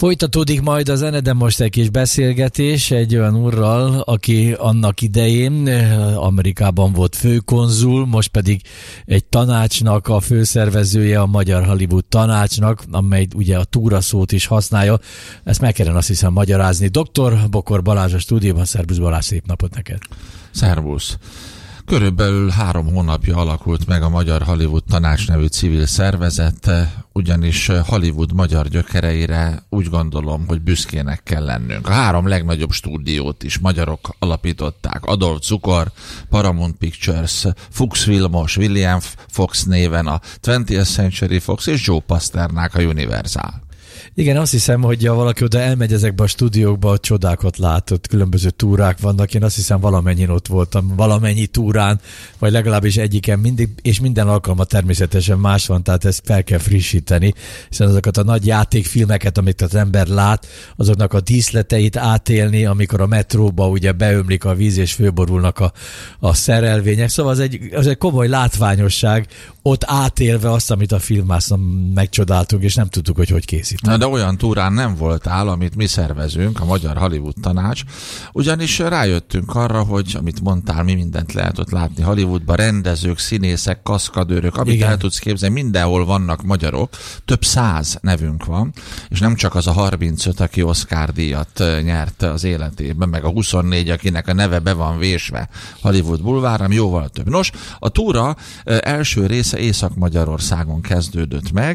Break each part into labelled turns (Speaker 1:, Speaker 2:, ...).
Speaker 1: Folytatódik majd a zene, de most egy kis beszélgetés egy olyan úrral, aki annak idején Amerikában volt főkonzul, most pedig egy tanácsnak a főszervezője, a Magyar Hollywood Tanácsnak, amely ugye a túra szót is használja. Ezt meg kellene azt hiszem magyarázni. Dr. Bokor Balázs a stúdióban. Szerbusz Balázs, szép napot neked!
Speaker 2: Szervusz! Körülbelül 3 hónapja alakult meg a Magyar Hollywood Tanács nevű civil szervezet, ugyanis Hollywood magyar gyökereire úgy gondolom, hogy büszkének kell lennünk. A 3 legnagyobb stúdiót is magyarok alapították. Adolf Cukor, Paramount Pictures, Fuchs Vilmos, William Fox néven a 20th Century Fox és Joe Pasternák a Universal.
Speaker 1: Igen, azt hiszem, hogy ha valaki oda elmegy ezekbe a stúdiókba, csodákat látott, különböző túrák vannak. Én azt hiszem valamennyin ott voltam, valamennyi túrán, vagy legalábbis egyiken mindig, és minden alkalma természetesen más van, tehát ezt fel kell frissíteni, hiszen azokat a nagy játékfilmeket, amit az ember lát, azoknak a díszleteit átélni, amikor a metróba ugye beömlik a víz és fölborulnak a szerelvények. Szóval az egy komoly látványosság, ott átélve azt, amit a filmászon megcsodáltunk, és nem tudtuk, hogy készíteni.
Speaker 2: De olyan túrán nem voltál, amit mi szervezünk, a Magyar Hollywood Tanács, ugyanis rájöttünk arra, hogy, amit mondtál, mi mindent lehet ott látni Hollywoodban, rendezők, színészek, kaszkadőrök, amit igen, el tudsz képzelni, mindenhol vannak magyarok, több 100 nevünk van, és nem csak az a 35, aki Oscar-díjat nyert az életében, meg a 24, akinek a neve be van vésve Hollywood bulvárra, hanem jóval több. Nos, a túra első része Észak-Magyarországon kezdődött meg,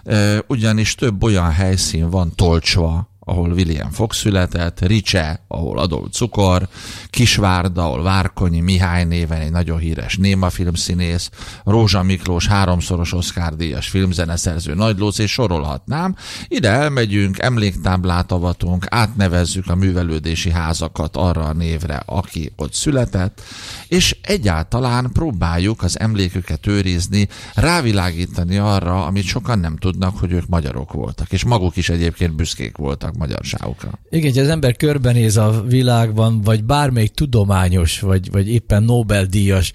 Speaker 2: ugyanis több olyan helyszín van, Tolcsva, ahol William Fox született, Ricse, ahol Adolf Cukor, Kisvárda, ahol Várkonyi Mihály néven egy nagyon híres némafilmszínész, Rózsa Miklós 3-szoros Oscar-díjas filmzeneszerző, Nagy Lóc, és sorolhatnám. Ide elmegyünk, emléktáblát avatunk, átnevezzük a művelődési házakat arra a névre, aki ott született, és egyáltalán próbáljuk az emléküket őrizni, rávilágítani arra, amit sokan nem tudnak, hogy ők magyarok voltak, és maguk is egyébként büszkék voltak magyarságukra.
Speaker 1: Igen, hogy az ember körbenéz a világban, vagy bármelyik tudományos, vagy éppen Nobel-díjas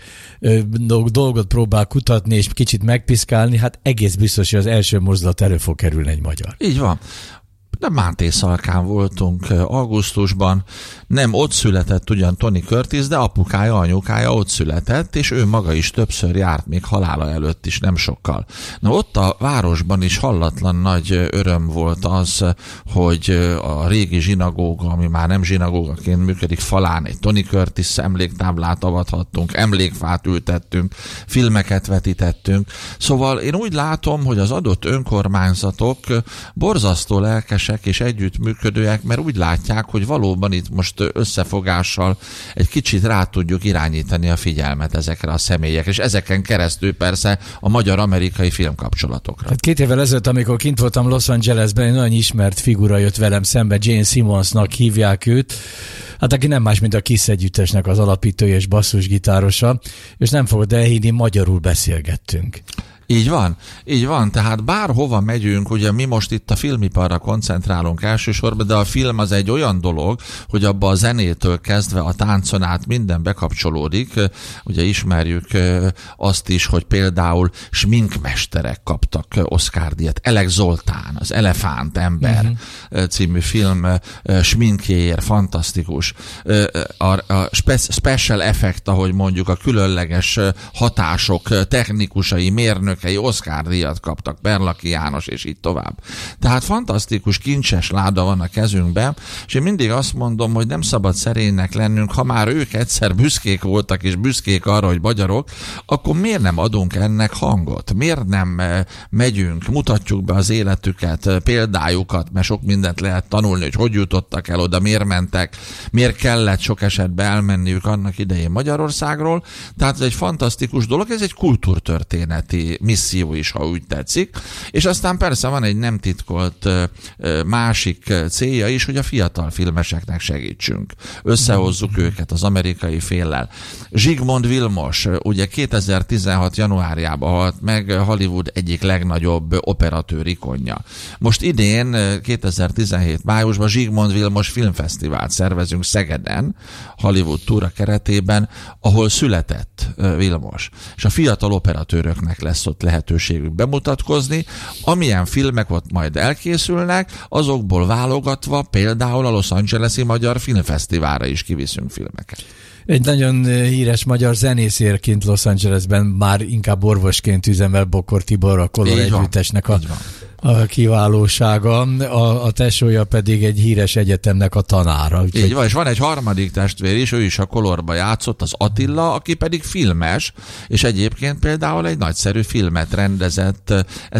Speaker 1: dolgot próbál kutatni, és kicsit megpiszkálni, hát egész biztos, hogy az első mozdulat elő fog kerülni egy magyar.
Speaker 2: Így van. De Máté Szalkán voltunk augusztusban, nem ott született ugyan Tony Curtis, de apukája, anyukája ott született, és ő maga is többször járt, még halála előtt is, nem sokkal. Na ott a városban is hallatlan nagy öröm volt az, hogy a régi zsinagóga, ami már nem zsinagógaként működik, falán egy Tony Curtis emléktáblát avathattunk, emlékfát ültettünk, filmeket vetítettünk. Szóval én úgy látom, hogy az adott önkormányzatok borzasztó lelkesek és együttműködőek, mert úgy látják, hogy valóban itt most összefogással egy kicsit rá tudjuk irányítani a figyelmet ezekre a személyekre, és ezeken keresztül persze a magyar-amerikai filmkapcsolatokra.
Speaker 1: Hát 2 évvel ezelőtt, amikor kint voltam Los Angelesben, egy nagyon ismert figura jött velem szembe, Jane Simmonsnak hívják őt, hát aki nem más, mint a Kiss együttesnek az alapítója és basszusgitárosa, és nem fogod elhinni, magyarul beszélgettünk.
Speaker 2: Így van, tehát bárhova megyünk, ugye mi most itt a filmiparra koncentrálunk elsősorban, de a film az egy olyan dolog, hogy abba a zenétől kezdve a táncon át minden bekapcsolódik. Ugye ismerjük azt is, hogy például sminkmesterek kaptak Oscar-díjat. Elek Zoltán, az Elefánt ember című film sminkjéért fantasztikus. A special effect, ahogy mondjuk a különleges hatások technikusai, mérnök Oscar-díjat kaptak, Berlaki János, és így tovább. Tehát fantasztikus, kincses láda van a kezünkben, és én mindig azt mondom, hogy nem szabad szerénynek lennünk, ha már ők egyszer büszkék voltak, és büszkék arra, hogy magyarok, akkor miért nem adunk ennek hangot? Miért nem megyünk, mutatjuk be az életüket, példájukat, mert sok mindent lehet tanulni, hogy jutottak el oda, miért mentek, miért kellett sok esetben elmenniük annak idején Magyarországról. Tehát ez egy fantasztikus dolog, ez egy kultúrtörténeti misszió is, ha úgy tetszik. És aztán persze van egy nem titkolt másik célja is, hogy a fiatal filmeseknek segítsünk. Összehozzuk őket az amerikai féllel. Zsigmond Vilmos, ugye 2016. januárjában halt meg, Hollywood egyik legnagyobb operatőr ikonja. Most idén, 2017 májusban Zsigmond Vilmos filmfesztivált szervezünk Szegeden, Hollywood túra keretében, ahol született Vilmos. És a fiatal operatőröknek lesz ott korlátozott lehetőségük bemutatkozni. Amilyen filmek ott majd elkészülnek, azokból válogatva például a Los Angeles-i Magyar Filmfesztiválra is kiviszünk filmeket.
Speaker 1: Egy nagyon híres magyar zenészérként Los Angelesben már inkább orvosként üzemel Bokor Tibor, a Color együttesnek a kiválósága, a tesója pedig egy híres egyetemnek a tanára.
Speaker 2: Így van, és van egy harmadik testvér is, ő is a Colorba játszott, az Attila, aki pedig filmes, és egyébként például egy nagyszerű filmet rendezett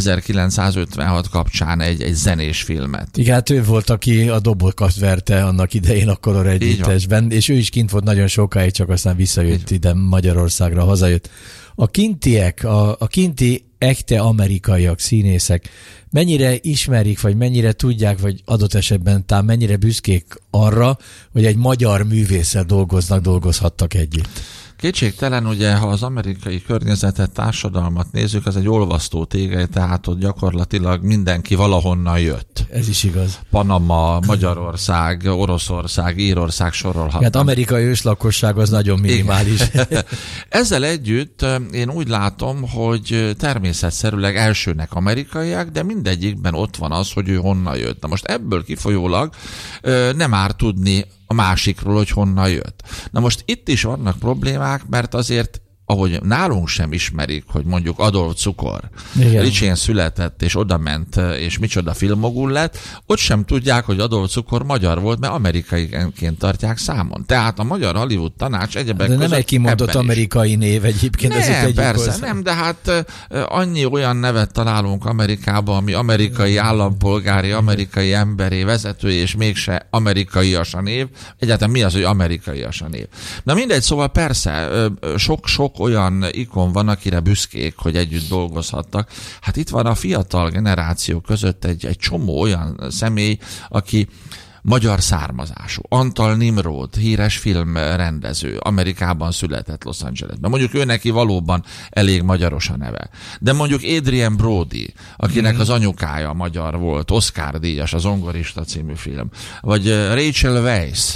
Speaker 2: 1956 kapcsán, egy zenés filmet.
Speaker 1: Igen, hát ő volt, aki a dobokat verte annak idején a Color együttesben, és ő is kint volt nagyon sokáig, csak aztán visszajött ide Magyarországra, hazajött. A kintiek, a kinti ekte amerikaiak, színészek mennyire ismerik, vagy mennyire tudják, vagy adott esetben talán mennyire büszkék arra, hogy egy magyar művésszel dolgozhattak együtt?
Speaker 2: Kétségtelen, ugye, ha az amerikai környezetet, társadalmat nézzük, az egy olvasztó tégely, tehát ott gyakorlatilag mindenki valahonnan jött.
Speaker 1: Ez is igaz.
Speaker 2: Panama, Magyarország, Oroszország, Írország, sorolhatnám.
Speaker 1: Hát amerikai őslakosság az nagyon minimális.
Speaker 2: Ezzel együtt én úgy látom, hogy természetszerűleg elsőnek amerikaiak, de mindegyikben ott van az, hogy ő honnan jött. Na most ebből kifolyólag nem árt tudni a másikról, hogy honnan jött. Na most itt is vannak problémák, mert azért, ahogy nálunk sem ismerik, hogy mondjuk Adolf Cukor Ricsén született, és oda ment, és micsoda filmmogul lett, ott sem tudják, hogy Adolf Cukor magyar volt, mert amerikaiként tartják számon. Tehát a Magyar Hollywood Tanács egyebek között
Speaker 1: nem egy kimondott amerikai név egyébként.
Speaker 2: Nem, persze, nem, de hát annyi olyan nevet találunk Amerikában, ami amerikai állampolgári, amerikai emberé, vezető, és mégse amerikaias a név. Egyáltalán mi az, hogy amerikaias a név? Na mindegy, szóval persze, sok olyan ikon van, akire büszkék, hogy együtt dolgozhattak. Hát itt van a fiatal generáció között egy csomó olyan személy, aki magyar származású. Antal Nimród, híres filmrendező, Amerikában született, Los Angelesben. Mondjuk ő neki valóban elég magyaros a neve. De mondjuk Adrien Brody, akinek az anyukája magyar volt, Oscar-díjas, a Zongorista című film. Vagy Rachel Weisz,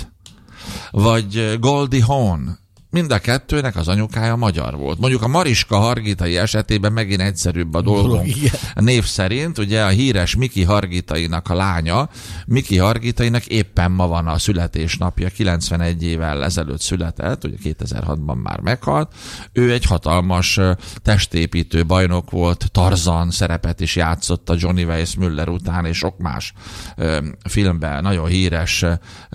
Speaker 2: vagy Goldie Hawn, mind a kettőnek az anyukája magyar volt. Mondjuk a Mariska Hargitai esetében megint egyszerűbb a dolgunk. Név szerint, ugye a híres Miki Hargitainak a lánya, Miki Hargitainak éppen ma van a születésnapja, 91 évvel ezelőtt született, ugye 2006-ban már meghalt. Ő egy hatalmas testépítő bajnok volt, Tarzan szerepet is játszott a Johnny Weissmuller után, és sok más filmben nagyon híres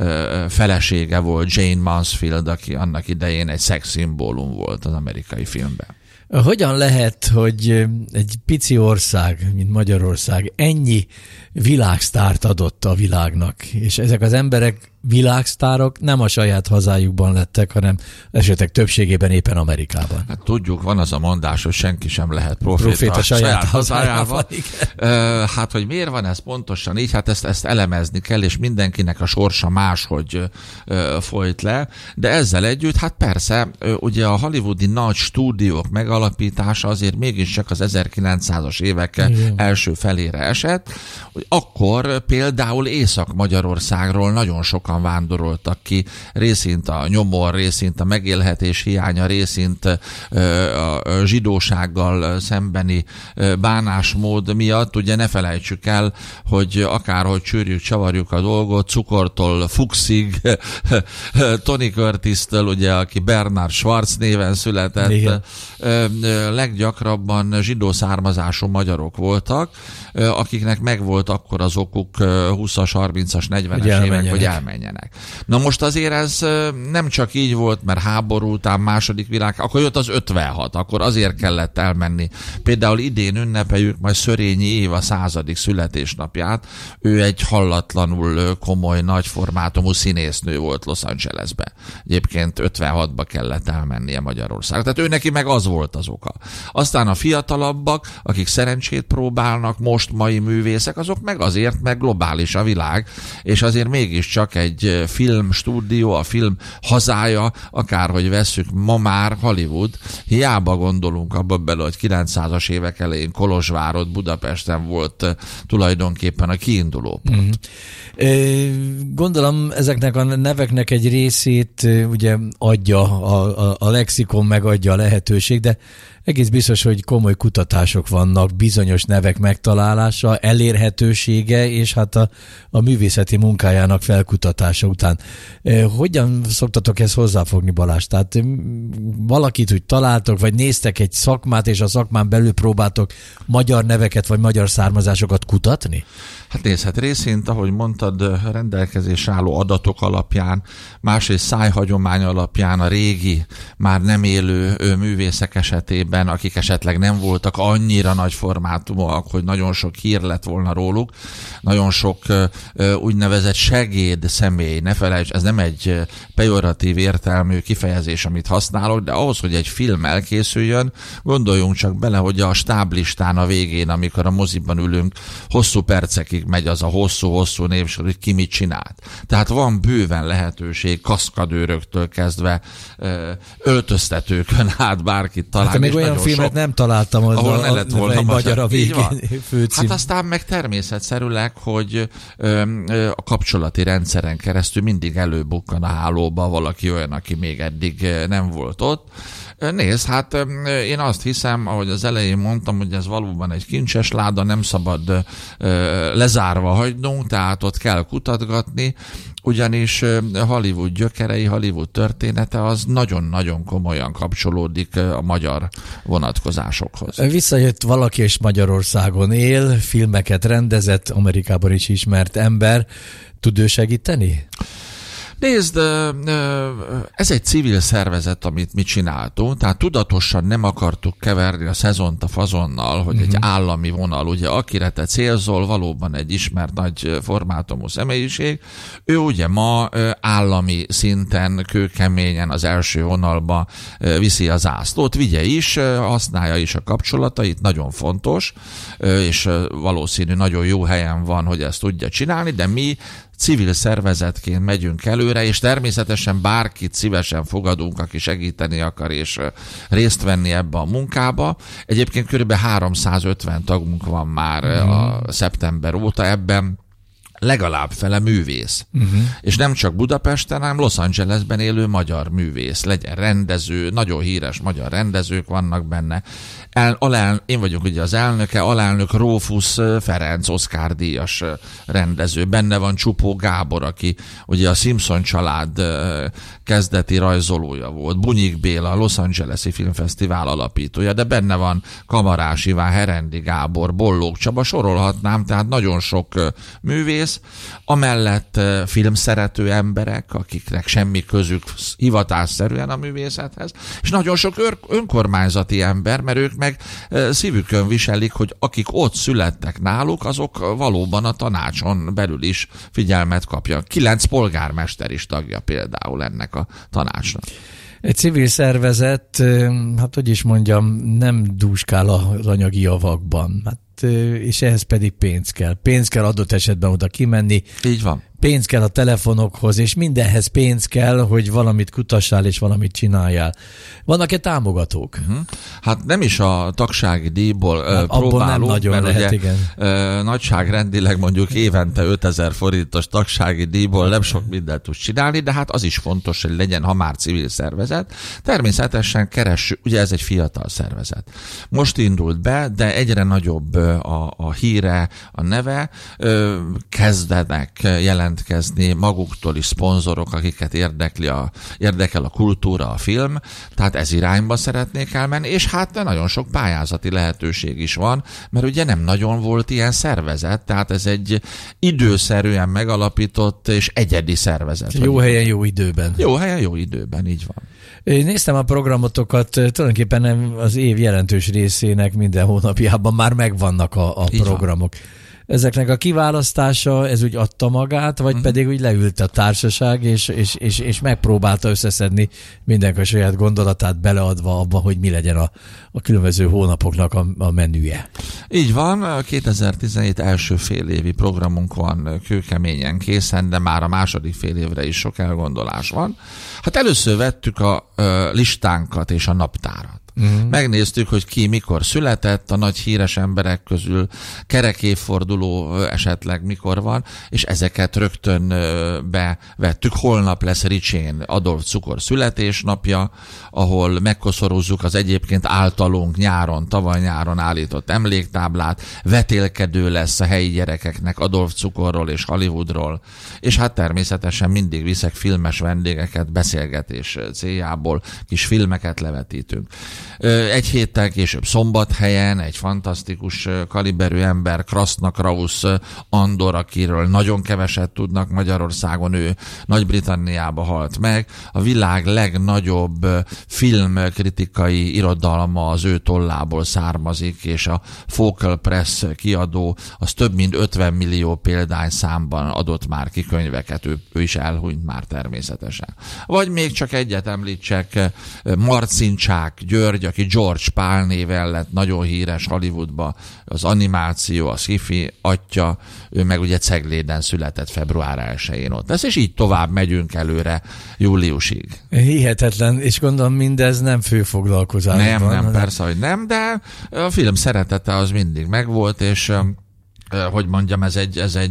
Speaker 2: felesége volt, Jane Mansfield, aki annak idején egy szexszimbólum volt az amerikai filmben.
Speaker 1: Hogyan lehet, hogy egy pici ország, mint Magyarország, ennyi világsztárt adott a világnak, és ezek az emberek világsztárok nem a saját hazájukban lettek, hanem esetek többségében éppen Amerikában.
Speaker 2: Hát tudjuk, van az a mondás, hogy senki sem lehet proféta saját hazájában. Hát, hogy miért van ez pontosan így? Hát ezt elemezni kell, és mindenkinek a sorsa máshogy folyt le, de ezzel együtt, hát persze, ugye a hollywoodi nagy stúdiók megalapítása azért mégiscsak az 1900-as évek első felére esett, hogy akkor például Észak-Magyarországról nagyon sokan vándoroltak ki, részint a nyomor, részint a megélhetés hiánya, részint a zsidósággal szembeni bánásmód miatt. Ugye ne felejtsük el, hogy akárhogy csűrjük, csavarjuk a dolgot, Cukortól Fuchsig, Tony Curtis-től, ugye, aki Bernard Schwarz néven született, leggyakrabban zsidó származású magyarok voltak, akiknek megvolt akkor az okuk 20-as, 30-as, 40-es évek, hogy elmenjenek. Na most azért ez nem csak így volt, mert háború után, második világ, akkor jött az 56, akkor azért kellett elmenni. Például idén ünnepeljük majd Szörényi Éva 100. születésnapját. Ő egy hallatlanul komoly, nagyformátumú színésznő volt Los Angelesbe. Egyébként 56-ba kellett elmennie Magyarország. Tehát ő neki meg az volt az oka. Aztán a fiatalabbak, akik szerencsét próbálnak, most mai művészek, azok meg azért, meg globális a világ, és azért mégiscsak egy filmstúdió, a film hazája, akárhogy vesszük, ma már Hollywood. Hiába gondolunk abba bele, hogy 900-as évek elején Kolozsvárod, Budapesten volt tulajdonképpen a kiinduló pont.
Speaker 1: Gondolom ezeknek a neveknek egy részét amit ugye adja a lexikon, megadja a lehetőség, de egész biztos, hogy komoly kutatások vannak, bizonyos nevek megtalálása, elérhetősége, és hát a művészeti munkájának felkutatása után. Hogyan szoktatok ezt hozzáfogni, Balázs? Tehát valakit úgy találtok, vagy néztek egy szakmát, és a szakmán belül próbáltok magyar neveket, vagy magyar származásokat kutatni?
Speaker 2: Hát nézd, részint, ahogy mondtad, rendelkezésre álló adatok alapján, másrészt szájhagyomány alapján, a régi, már nem élő művészek esetében, akik esetleg nem voltak annyira nagy formátumúak, hogy nagyon sok hír lett volna róluk, nagyon sok úgynevezett segéd személy, ne felejts, ez nem egy pejoratív értelmű kifejezés, amit használok, de ahhoz, hogy egy film elkészüljön, gondoljunk csak bele, hogy a stáblistán a végén, amikor a moziban ülünk, hosszú percekig megy az a hosszú-hosszú névsor, hogy ki mit csinált. Tehát van bőven lehetőség kaszkadőröktől kezdve öltöztetőkön át bárkit találni.
Speaker 1: Hát még olyan filmet nem találtam,
Speaker 2: ahol ne lett volna
Speaker 1: magyar a végén főcím.
Speaker 2: Hát aztán meg természetszerűleg, hogy a kapcsolati rendszeren keresztül mindig előbukkan a hálóba valaki olyan, aki még eddig nem volt ott. Nézd, hát én azt hiszem, ahogy az elején mondtam, hogy ez valóban egy kincses láda, nem szabad lezárva hagynunk, tehát ott kell kutatgatni, ugyanis Hollywood gyökerei, Hollywood története az nagyon-nagyon komolyan kapcsolódik a magyar vonatkozásokhoz. Visszajött
Speaker 1: valaki, és Magyarországon él, filmeket rendezett, Amerikában is ismert ember. Tud ő segíteni?
Speaker 2: Nézd, ez egy civil szervezet, amit mi csináltunk, tehát tudatosan nem akartuk keverni a szezont a fazonnal, hogy egy állami vonal, ugye akire te célzol, valóban egy ismert nagy formátumú személyiség, ő ugye ma állami szinten, kőkeményen az első vonalba viszi a zászlót, vigye is, használja is a kapcsolatait, nagyon fontos, és valószínű nagyon jó helyen van, hogy ezt tudja csinálni, de mi civil szervezetként megyünk előre, és természetesen bárkit szívesen fogadunk, aki segíteni akar, és részt venni ebbe a munkába. Egyébként kb. 350 tagunk van már a szeptember óta ebben, legalább fele művész. És nem csak Budapesten, hanem Los Angelesben élő magyar művész. Legyen rendező, nagyon híres magyar rendezők vannak benne. Én vagyok ugye az elnöke, alelnök Rófusz Ferenc, Oscar-díjas rendező. Benne van Csupó Gábor, aki ugye a Simpson család kezdeti rajzolója volt. Bunyik Béla, a Los Angeles-i Filmfesztivál alapítója, de benne van Kamarás Iván, Herendi Gábor, Bollók Csaba, sorolhatnám, tehát nagyon sok művész, amellett filmszerető emberek, akiknek semmi közük hivatásszerűen a művészethez, és nagyon sok önkormányzati ember, mert ők meg szívükön viselik, hogy akik ott születtek náluk, azok valóban a tanácson belül is figyelmet kapjanak. 9 polgármester is tagja például ennek a tanácsnak.
Speaker 1: Egy civil szervezet, hát hogy is mondjam, nem dúskál az anyagi javakban. Hát, és ehhez pedig pénz kell. Pénz kell adott esetben oda kimenni.
Speaker 2: Így van.
Speaker 1: Pénz kell a telefonokhoz, és mindenhez pénz kell, hogy valamit kutassál és valamit csináljál. Vannak-e támogatók?
Speaker 2: Hát nem is a tagsági díjból próbálunk,
Speaker 1: nem nagyon
Speaker 2: mert
Speaker 1: lehet,
Speaker 2: ugye
Speaker 1: igen.
Speaker 2: Nagyságrendileg mondjuk évente 5000 forintos tagsági díjból nem sok mindent tud csinálni, de hát az is fontos, hogy legyen, ha már civil szervezet. Természetesen keressük, ugye ez egy fiatal szervezet. Most indult be, de egyre nagyobb a híre, a neve, kezdenek jelentkezni maguktól is szponzorok, akiket érdekel a kultúra, a film, tehát ez irányba szeretnék elmenni, és hát nagyon sok pályázati lehetőség is van, mert ugye nem nagyon volt ilyen szervezet, tehát ez egy időszerűen megalapított és egyedi szervezet.
Speaker 1: Jó helyen, jó időben.
Speaker 2: Jó helyen, jó időben, így van.
Speaker 1: Én néztem a programotokat, tulajdonképpen az év jelentős részének minden hónapjában már megvannak a programok. Ezeknek a kiválasztása, ez úgy adta magát, vagy pedig úgy leült a társaság, és megpróbálta összeszedni mindenki a saját gondolatát beleadva abba, hogy mi legyen a különböző hónapoknak a menüje.
Speaker 2: Így van, 2017 első félévi programunk van kőkeményen készen, de már a második fél évre is sok elgondolás van. Hát először vettük a listánkat és a naptárat. Megnéztük, hogy ki mikor született, a nagy híres emberek közül kerek évforduló esetleg mikor van, és ezeket rögtön bevettük. Holnap lesz Ricsén Adolf Cukor születésnapja, ahol megkoszorúzzuk az egyébként általunk tavaly nyáron állított emléktáblát, vetélkedő lesz a helyi gyerekeknek Adolf Cukorról és Hollywoodról, és hát természetesen mindig viszek filmes vendégeket beszélgetés céljából, kis filmeket levetítünk. Egy héttel később Szombathelyen egy fantasztikus kaliberű ember, Kraszna Krausz Andor, akiről nagyon keveset tudnak Magyarországon, ő Nagy-Britanniába halt meg. A világ legnagyobb filmkritikai irodalma az ő tollából származik, és a Focal Press kiadó az több mint 50 millió példányszámban adott már ki könyveket, ő is elhunyt már természetesen. Vagy még csak egyet említsek, Marcincsák György, aki George Pál néven lett nagyon híres Hollywoodba, az animáció, a sci-fi atya, ő meg ugye Cegléden született február 1-én ott lesz, és így tovább megyünk előre júliusig.
Speaker 1: Hihetetlen, és gondolom mindez nem főfoglalkozás.
Speaker 2: Nem, persze, hogy nem, de a film szeretete az mindig megvolt, és hogy mondjam, ez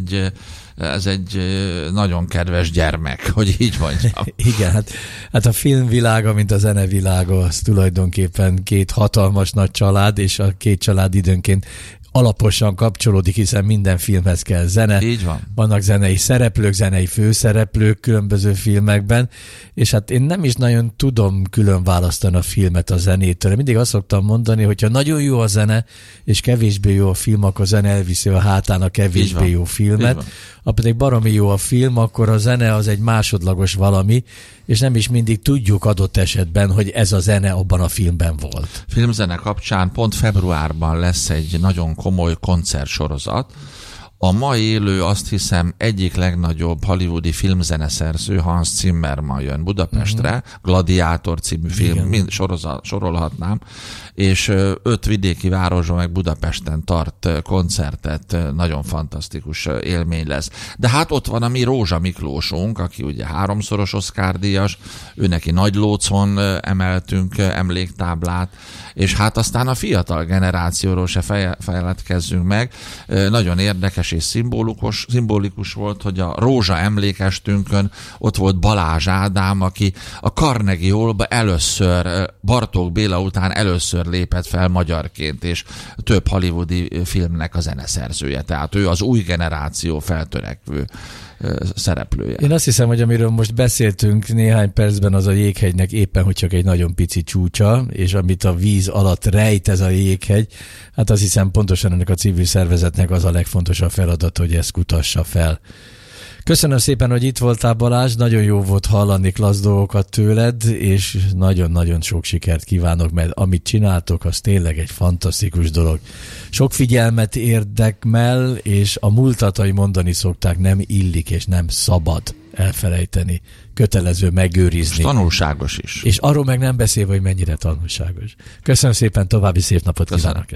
Speaker 2: egy nagyon kedves gyermek, hogy így mondjam.
Speaker 1: Igen, hát a filmvilága, mint a zenevilága, az tulajdonképpen két hatalmas nagy család, és a két család időnként alaposan kapcsolódik, hiszen minden filmhez kell zene.
Speaker 2: Így van.
Speaker 1: Vannak zenei szereplők, zenei főszereplők különböző filmekben, és hát én nem is nagyon tudom külön választani a filmet a zenétől. Mindig azt szoktam mondani, hogyha nagyon jó a zene, és kevésbé jó a film, akkor a zene elviszi a hátán a kevésbé jó filmet. Ha pedig baromi jó a film, akkor a zene az egy másodlagos valami, és nem is mindig tudjuk adott esetben, hogy ez a zene abban a filmben volt.
Speaker 2: Filmzene kapcsán pont februárban lesz egy nagyon komoly koncertsorozat. A ma élő, azt hiszem, egyik legnagyobb hollywoodi filmzeneszerző, Hans Zimmer ma jön Budapestre, Gladiátor című film, sorolhatnám, és 5 vidéki városban meg Budapesten tart koncertet, nagyon fantasztikus élmény lesz. De hát ott van a mi Rózsa Miklósunk, aki ugye 3-szoros Oscar-díjas, ő neki Nagylócon emeltünk emléktáblát, és hát aztán a fiatal generációról se feledkezzünk meg. Nagyon érdekes és szimbolikus volt, hogy a Rózsa emlékestünkön ott volt Balázs Ádám, aki a Carnegie Hallba először, Bartók Béla után először lépett fel magyarként, és több hollywoodi filmnek a zeneszerzője. Tehát ő az új generáció feltörekvő szereplője.
Speaker 1: Én azt hiszem, hogy amiről most beszéltünk néhány percben, az a jéghegynek éppen, hogy csak egy nagyon pici csúcsa, és amit a víz alatt rejt ez a jéghegy, hát azt hiszem pontosan ennek a civil szervezetnek az a legfontosabb feladat, hogy ezt kutassa fel. Köszönöm szépen, hogy itt voltál, Balázs, nagyon jó volt hallani klassz dolgokat tőled, és nagyon-nagyon sok sikert kívánok, mert amit csináltok, az tényleg egy fantasztikus dolog. Sok figyelmet érdekmel, és a múltat, mondani szokták, nem illik és nem szabad elfelejteni, kötelező megőrizni.
Speaker 2: És tanulságos is.
Speaker 1: És arról meg nem beszélve, hogy mennyire tanulságos. Köszönöm szépen, további szép napot kívánok!